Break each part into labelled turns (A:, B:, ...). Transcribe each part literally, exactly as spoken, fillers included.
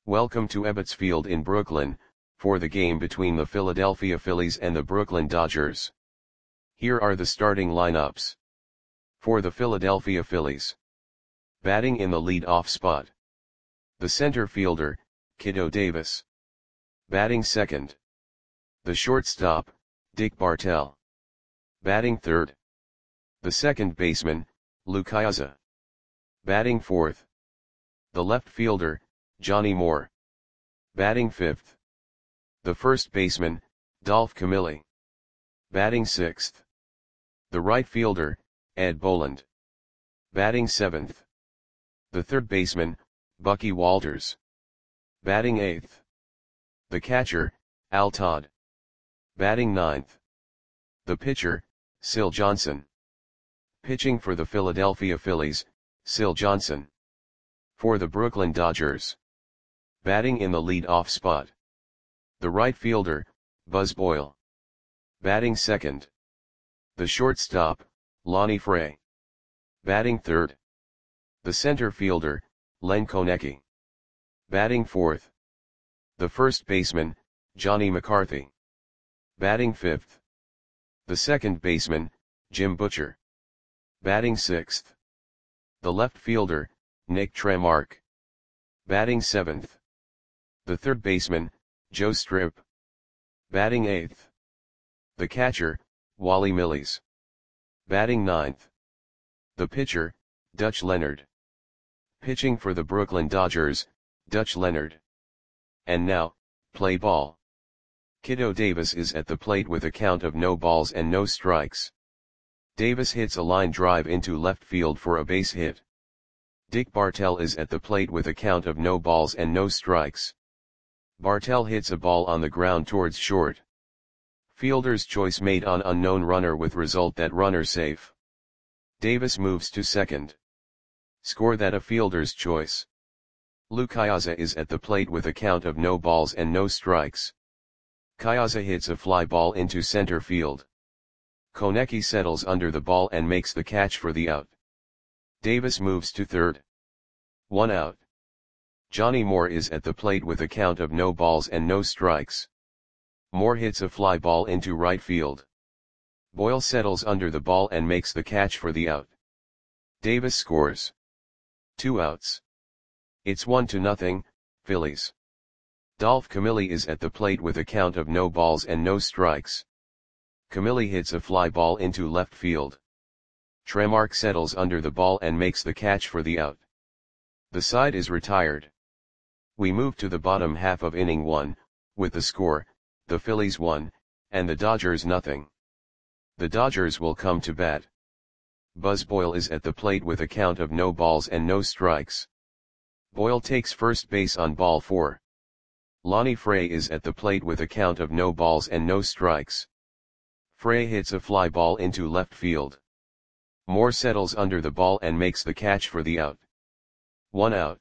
A: Welcome to Ebbets Field in Brooklyn, for the game between the Philadelphia Phillies and the Brooklyn Dodgers. Here are the starting lineups. For the Philadelphia Phillies. Batting in the lead-off spot. The center fielder, Kiddo Davis. Batting second. The shortstop, Dick Bartell. Batting third. The second baseman, Lou Piniella. Batting fourth. The left fielder, Johnny Moore. Batting fifth. The first baseman, Dolph Camilli. Batting sixth. The right fielder, Ed Boland. Batting seventh. The third baseman, Bucky Walters. Batting eighth. The catcher, Al Todd. Batting ninth. The pitcher, Sil Johnson. Pitching for the Philadelphia Phillies, Sil Johnson. For the Brooklyn Dodgers. Batting in the lead-off spot. The right fielder, Buzz Boyle. Batting second. The shortstop, Lonnie Fray. Batting third. The center fielder, Len Konecny. Batting fourth. The first baseman, Johnny McCarthy. Batting fifth. The second baseman, Jim Butcher. Batting sixth. The left fielder, Nick Tremark. Batting seventh. The third baseman, Joe Strip. Batting eighth. The catcher, Wally Milles. Batting ninth. The pitcher, Dutch Leonard. Pitching for the Brooklyn Dodgers, Dutch Leonard. And now, play ball. Kiddo Davis is at the plate with a count of no balls and no strikes. Davis hits a line drive into left field for a base hit. Dick Bartell is at the plate with a count of no balls and no strikes. Bartell hits a ball on the ground towards short. Fielder's choice made on unknown runner with result that runner safe. Davis moves to second. Score that a fielder's choice. Lou Piniella is at the plate with a count of no balls and no strikes. Piniella hits a fly ball into center field. Konecny settles under the ball and makes the catch for the out. Davis moves to third. One out. Johnny Moore is at the plate with a count of no balls and no strikes. Moore hits a fly ball into right field. Boyle settles under the ball and makes the catch for the out. Davis scores. Two outs. It's one to nothing, Phillies. Dolph Camilli is at the plate with a count of no balls and no strikes. Camilli hits a fly ball into left field. Tremark settles under the ball and makes the catch for the out. The side is retired. We move to the bottom half of inning one, with the score, the Phillies one, and the Dodgers nothing. The Dodgers will come to bat. Buzz Boyle is at the plate with a count of no balls and no strikes. Boyle takes first base on ball four. Lonnie Fray is at the plate with a count of no balls and no strikes. Fray hits a fly ball into left field. Moore settles under the ball and makes the catch for the out. One out.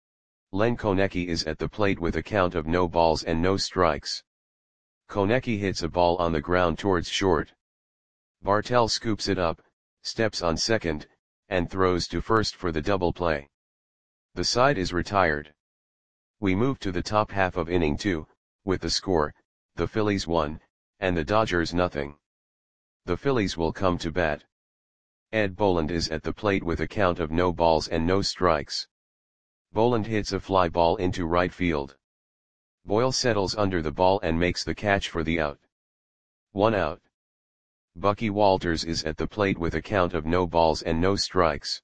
A: Len Konecny is at the plate with a count of no balls and no strikes. Konecny hits a ball on the ground towards short. Bartell scoops it up, steps on second, and throws to first for the double play. The side is retired. We move to the top half of inning two, with the score, the Phillies one, and the Dodgers nothing. The Phillies will come to bat. Ed Boland is at the plate with a count of no balls and no strikes. Boland hits a fly ball into right field. Boyle settles under the ball and makes the catch for the out. One out. Bucky Walters is at the plate with a count of no balls and no strikes.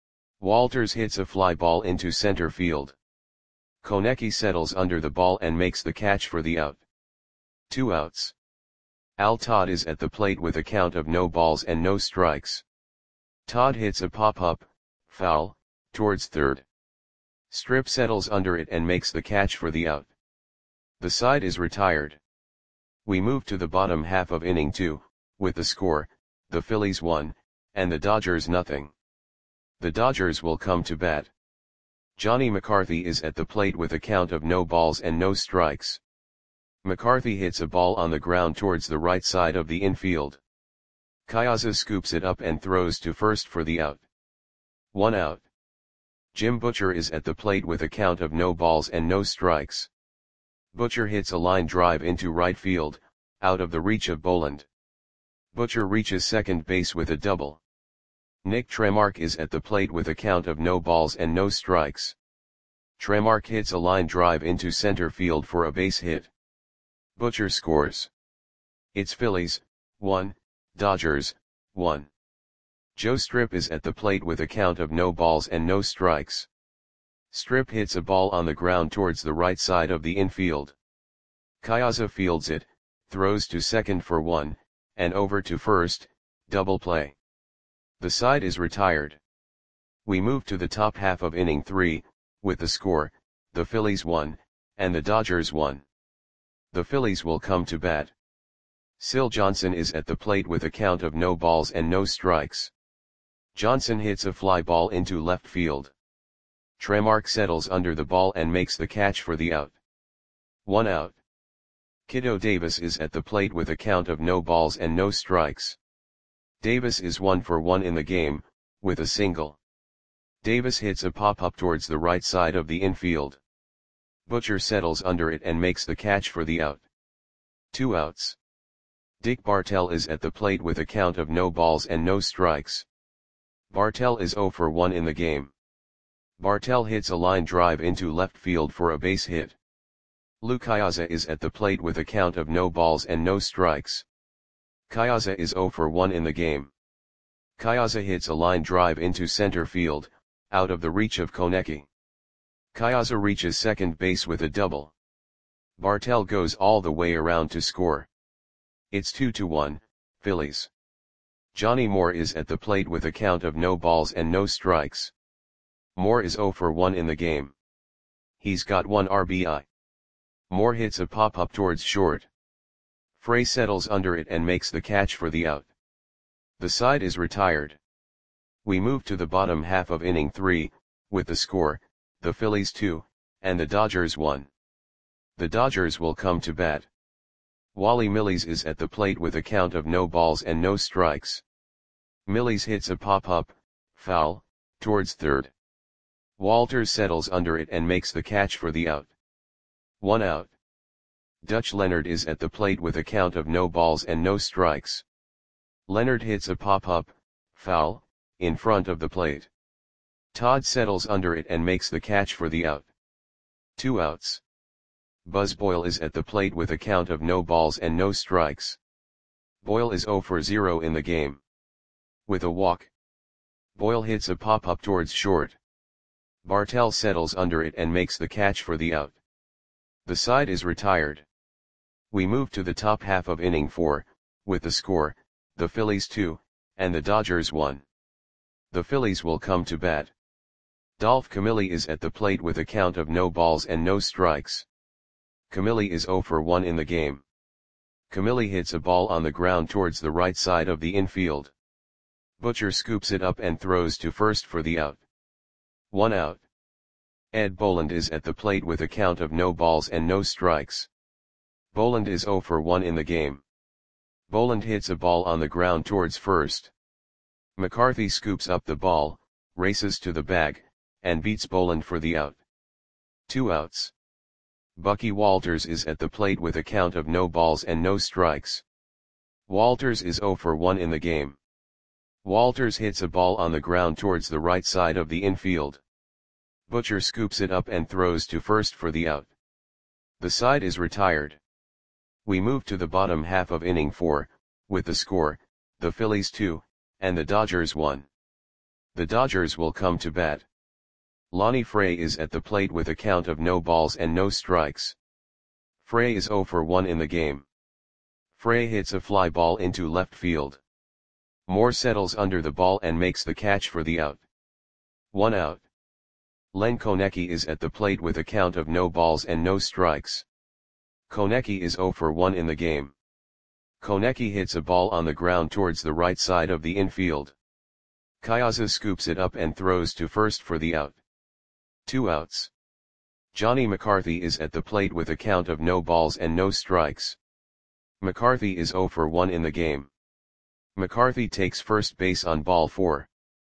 A: Walters hits a fly ball into center field. Konecny settles under the ball and makes the catch for the out. Two outs. Al Todd is at the plate with a count of no balls and no strikes. Todd hits a pop-up, foul, towards third. Strip settles under it and makes the catch for the out. The side is retired. We move to the bottom half of inning two, with the score, the Phillies one, and the Dodgers nothing. The Dodgers will come to bat. Johnny McCarthy is at the plate with a count of no balls and no strikes. McCarthy hits a ball on the ground towards the right side of the infield. Piniella scoops it up and throws to first for the out. One out. Jim Butcher is at the plate with a count of no balls and no strikes. Butcher hits a line drive into right field, out of the reach of Boland. Butcher reaches second base with a double. Nick Tremark is at the plate with a count of no balls and no strikes. Tremark hits a line drive into center field for a base hit. Butcher scores. It's Phillies, one, Dodgers, one. Joe Strip is at the plate with a count of no balls and no strikes. Strip hits a ball on the ground towards the right side of the infield. Piazza fields it, throws to second for one, and over to first, double play. The side is retired. We move to the top half of inning three, with the score, the Phillies won, and the Dodgers won. The Phillies will come to bat. Sil Johnson is at the plate with a count of no balls and no strikes. Johnson hits a fly ball into left field. Tremark settles under the ball and makes the catch for the out. One out. Kiddo Davis is at the plate with a count of no balls and no strikes. Davis is one for one in the game, with a single. Davis hits a pop-up towards the right side of the infield. Butcher settles under it and makes the catch for the out. Two outs. Dick Bartell is at the plate with a count of no balls and no strikes. Bartell is zero for one in the game. Bartell hits a line drive into left field for a base hit. Lou Piazza is at the plate with a count of no balls and no strikes. Piazza is zero for one in the game. Piazza hits a line drive into center field, out of the reach of Konecki. Piazza reaches second base with a double. Bartell goes all the way around to score. It's two to one, Phillies. Johnny Moore is at the plate with a count of no balls and no strikes. Moore is zero for one in the game. He's got one R B I. Moore hits a pop-up towards short. Frey settles under it and makes the catch for the out. The side is retired. We move to the bottom half of inning three, with the score, the Phillies two, and the Dodgers one. The Dodgers will come to bat. Wally Milles is at the plate with a count of no balls and no strikes. Milles hits a pop-up, foul, towards third. Walters settles under it and makes the catch for the out. One out. Dutch Leonard is at the plate with a count of no balls and no strikes. Leonard hits a pop-up, foul, in front of the plate. Todd settles under it and makes the catch for the out. Two outs. Buzz Boyle is at the plate with a count of no balls and no strikes. Boyle is zero for zero in the game. With a walk. Boyle hits a pop-up towards short. Bartell settles under it and makes the catch for the out. The side is retired. We move to the top half of inning four, with the score, the Phillies two, and the Dodgers one. The Phillies will come to bat. Dolph Camilli is at the plate with a count of no balls and no strikes. Camilli is zero for one in the game. Camilli hits a ball on the ground towards the right side of the infield. Butcher scoops it up and throws to first for the out. One out. Ed Boland is at the plate with a count of no balls and no strikes. Boland is zero for one in the game. Boland hits a ball on the ground towards first. McCarthy scoops up the ball, races to the bag, and beats Boland for the out. Two outs. Bucky Walters is at the plate with a count of no balls and no strikes. Walters is zero for one in the game. Walters hits a ball on the ground towards the right side of the infield. Butcher scoops it up and throws to first for the out. The side is retired. We move to the bottom half of inning four, with the score, the Phillies two, and the Dodgers one. The Dodgers will come to bat. Lonnie Frey is at the plate with a count of no balls and no strikes. Frey is zero for one in the game. Frey hits a fly ball into left field. Moore settles under the ball and makes the catch for the out. One out. Len Konecki is at the plate with a count of no balls and no strikes. Konecki is zero for one in the game. Konecki hits a ball on the ground towards the right side of the infield. Piazza scoops it up and throws to first for the out. Two outs. Johnny McCarthy is at the plate with a count of no balls and no strikes. McCarthy is zero for one in the game. McCarthy takes first base on ball four.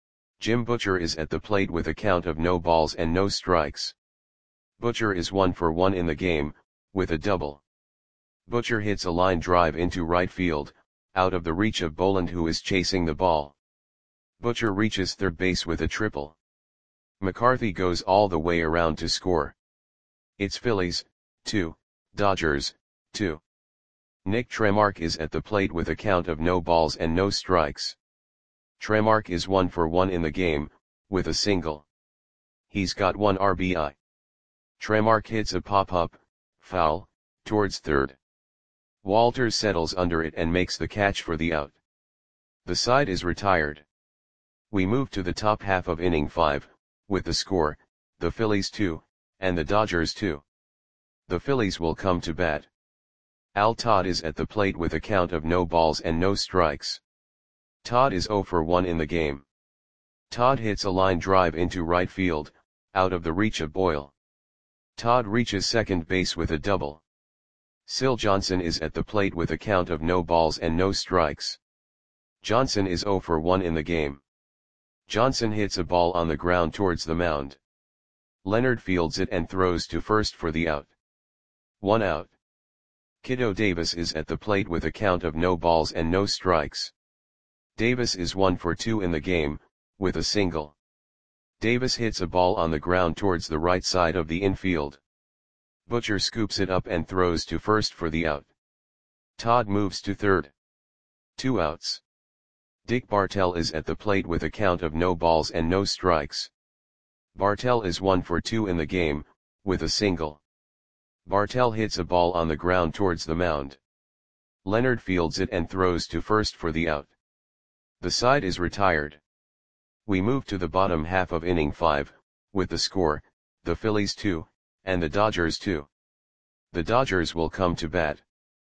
A: Jim Butcher is at the plate with a count of no balls and no strikes. Butcher is one for one in the game, with a double. Butcher hits a line drive into right field, out of the reach of Boland, who is chasing the ball. Butcher reaches third base with a triple. McCarthy goes all the way around to score. It's Phillies, two, Dodgers, two. Nick Tremark is at the plate with a count of no balls and no strikes. Tremark is one for one in the game, with a single. He's got one R B I. Tremark hits a pop-up, foul, towards third. Walters settles under it and makes the catch for the out. The side is retired. We move to the top half of inning five, with the score, the Phillies two, and the Dodgers two. The Phillies will come to bat. Al Todd is at the plate with a count of no balls and no strikes. Todd is zero for one in the game. Todd hits a line drive into right field, out of the reach of Boyle. Todd reaches second base with a double. Syl Johnson is at the plate with a count of no balls and no strikes. Johnson is zero for one in the game. Johnson hits a ball on the ground towards the mound. Leonard fields it and throws to first for the out. One out. Kiddo Davis is at the plate with a count of no balls and no strikes. Davis is one for two in the game, with a single. Davis hits a ball on the ground towards the right side of the infield. Butcher scoops it up and throws to first for the out. Todd moves to third. Two outs. Dick Bartell is at the plate with a count of no balls and no strikes. Bartell is one for two in the game, with a single. Bartell hits a ball on the ground towards the mound. Leonard fields it and throws to first for the out. The side is retired. We move to the bottom half of inning five, with the score, the Phillies two, and the Dodgers two. The Dodgers will come to bat.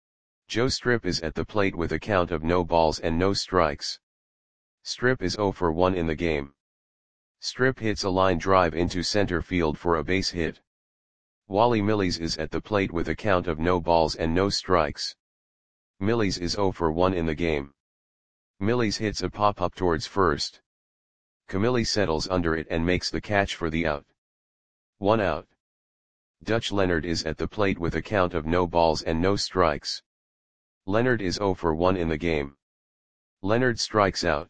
A: Joe Strip is at the plate with a count of no balls and no strikes. Strip is zero for one in the game. Strip hits a line drive into center field for a base hit. Wally Millies is at the plate with a count of no balls and no strikes. Millies is zero for one in the game. Millies hits a pop-up towards first. Camilli settles under it and makes the catch for the out. One out. Dutch Leonard is at the plate with a count of no balls and no strikes. Leonard is zero for one in the game. Leonard strikes out.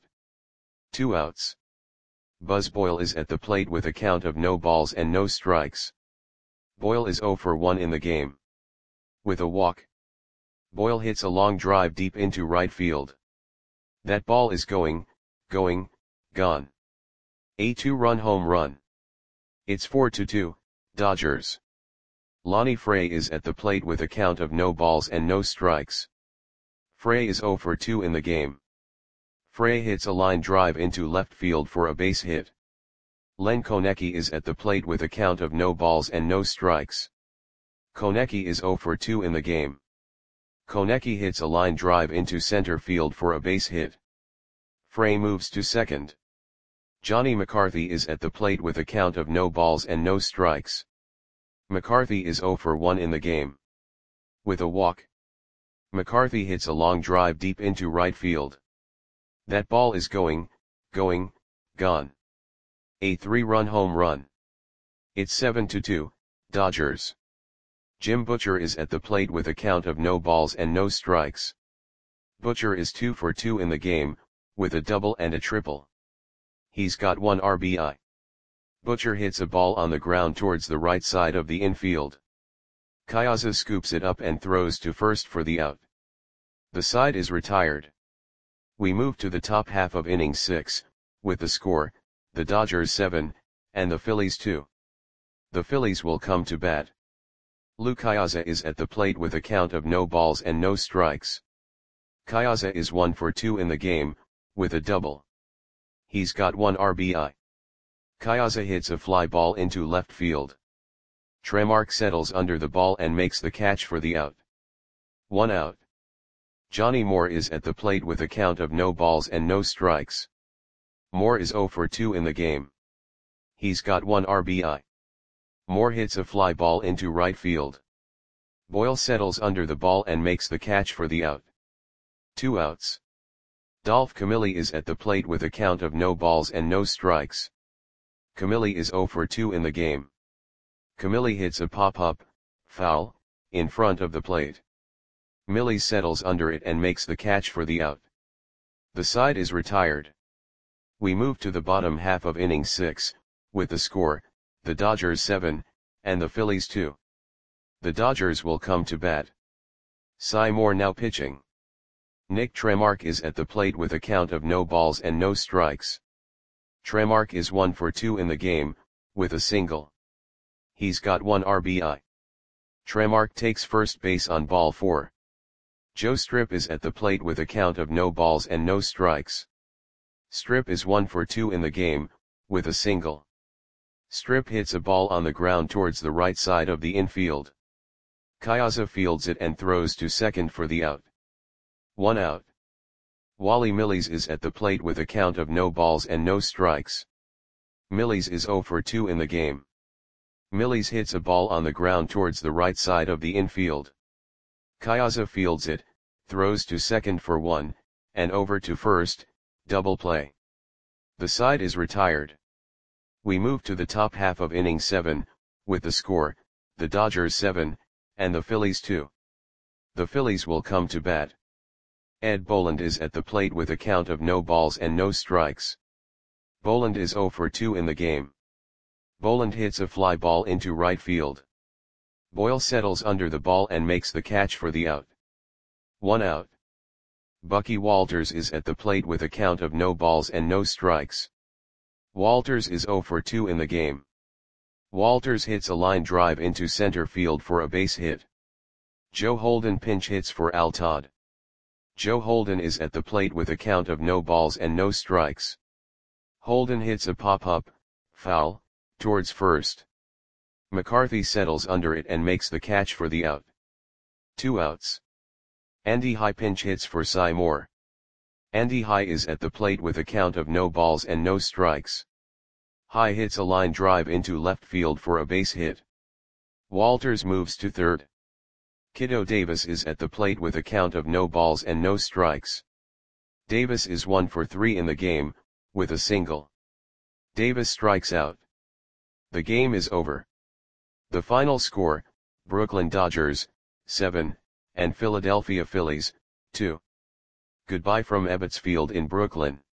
A: Two outs. Buzz Boyle is at the plate with a count of no balls and no strikes. Boyle is zero for one in the game. With a walk. Boyle hits a long drive deep into right field. That ball is going, going, gone. A two-run home run. It's four to two, Dodgers. Lonnie Frey is at the plate with a count of no balls and no strikes. Frey is zero for two in the game. Frey hits a line drive into left field for a base hit. Len Konecki is at the plate with a count of no balls and no strikes. Konecki is zero for two in the game. Konecki hits a line drive into center field for a base hit. Frey moves to second. Johnny McCarthy is at the plate with a count of no balls and no strikes. McCarthy is zero for one in the game. With a walk. McCarthy hits a long drive deep into right field. That ball is going, going, gone. A three-run home run. It's seven to two, Dodgers. Jim Butcher is at the plate with a count of no balls and no strikes. Butcher is two for two in the game, with a double and a triple. He's got one R B I. Butcher hits a ball on the ground towards the right side of the infield. Kyaza scoops it up and throws to first for the out. The side is retired. We move to the top half of inning six, with the score, the Dodgers seven, and the Phillies two. The Phillies will come to bat. Lou Kyaza is at the plate with a count of no balls and no strikes. Kyaza is one for two in the game, with a double. He's got one R B I. Kyaza hits a fly ball into left field. Tremark settles under the ball and makes the catch for the out. One out. Johnny Moore is at the plate with a count of no balls and no strikes. Moore is zero for two in the game. He's got one R B I. Moore hits a fly ball into right field. Boyle settles under the ball and makes the catch for the out. Two outs. Dolph Camilli is at the plate with a count of no balls and no strikes. Camilli is zero for two in the game. Camilli hits a pop-up, foul, in front of the plate. Millie settles under it and makes the catch for the out. The side is retired. We move to the bottom half of inning six, with the score, the Dodgers seven, and the Phillies two. The Dodgers will come to bat. Cy Moore now pitching. Nick Tremark is at the plate with a count of no balls and no strikes. Tremark is one for two in the game, with a single. He's got one R B I. Tremark takes first base on ball four. Joe Strip is at the plate with a count of no balls and no strikes. Strip is one for two in the game, with a single. Strip hits a ball on the ground towards the right side of the infield. Piazza fields it and throws to second for the out. One out. Wally Milles is at the plate with a count of no balls and no strikes. Milles is zero for two in the game. Milles hits a ball on the ground towards the right side of the infield. Piazza fields it, throws to second for one, and over to first, double play. The side is retired. We move to the top half of inning seven, with the score, the Dodgers seven, and the Phillies two. The Phillies will come to bat. Ed Boland is at the plate with a count of no balls and no strikes. Boland is zero for two in the game. Boland hits a fly ball into right field. Boyle settles under the ball and makes the catch for the out. One out. Bucky Walters is at the plate with a count of no balls and no strikes. Walters is zero for two in the game. Walters hits a line drive into center field for a base hit. Joe Holden pinch hits for Al Todd. Joe Holden is at the plate with a count of no balls and no strikes. Holden hits a pop-up, foul, towards first. McCarthy settles under it and makes the catch for the out. Two outs. Andy High pinch hits for Cy Moore. Andy High is at the plate with a count of no balls and no strikes. High hits a line drive into left field for a base hit. Walters moves to third. Kiddo Davis is at the plate with a count of no balls and no strikes. Davis is one for three in the game, with a single. Davis strikes out. The game is over. The final score, Brooklyn Dodgers, seven, and Philadelphia Phillies, two. Goodbye from Ebbets Field in Brooklyn.